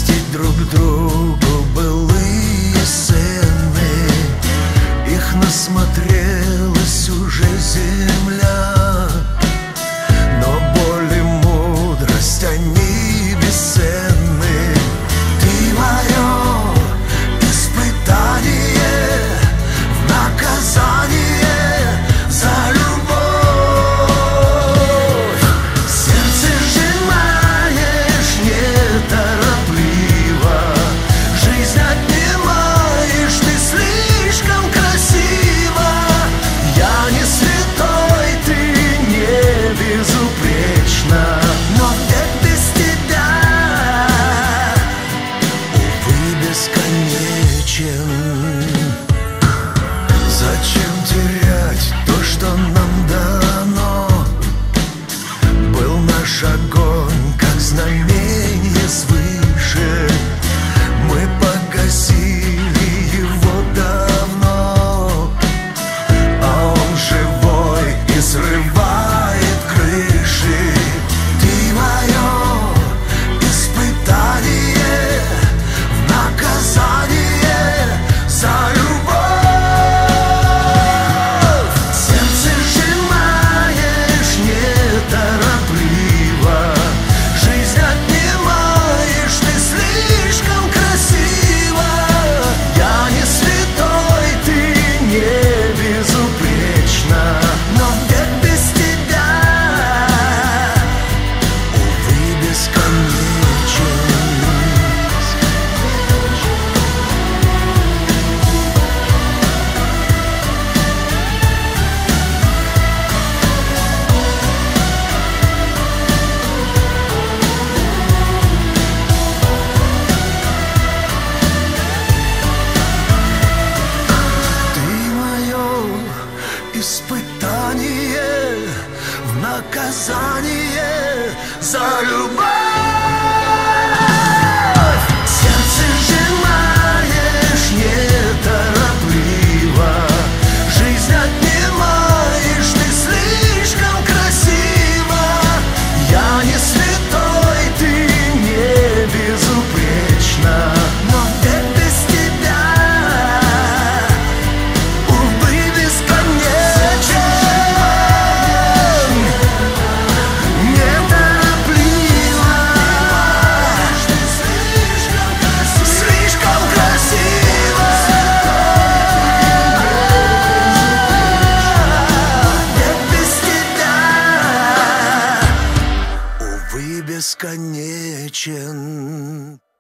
простить друг другу былые сцены. Их насмотрелась уже земля, но боль и мудрость, они бесценны. Ты мое испытание в наказание за любовь. Сердце сжимаешь неторопливо, жизнь отнимаешь, ты слишком красива. Я не святой, ты не безупречна, но век без тебя, увы, бесконечен. Зачем терять то, что нам дано? Был наш огонь, как знамение свыше. Мы погасили его давно, а он живой и срывает крыши. Ты мое испытание в наказание за любовь. Сердце сжимаешь неторопливо, жизнь отнимаешь, ты слишком красива. Я не святой, ты не безупречна, но век без тебя, увы, бесконечен. Ты мое испытание в наказание за любовь. Сердце сжимаешь неторопливо, жизнь отнимаешь, ты слишком красива. Я не святой, ты не безупречна, но век без тебя, увы, бесконечен. Неторопливо, слишком красиво. Век без тебя, увы, бесконечен.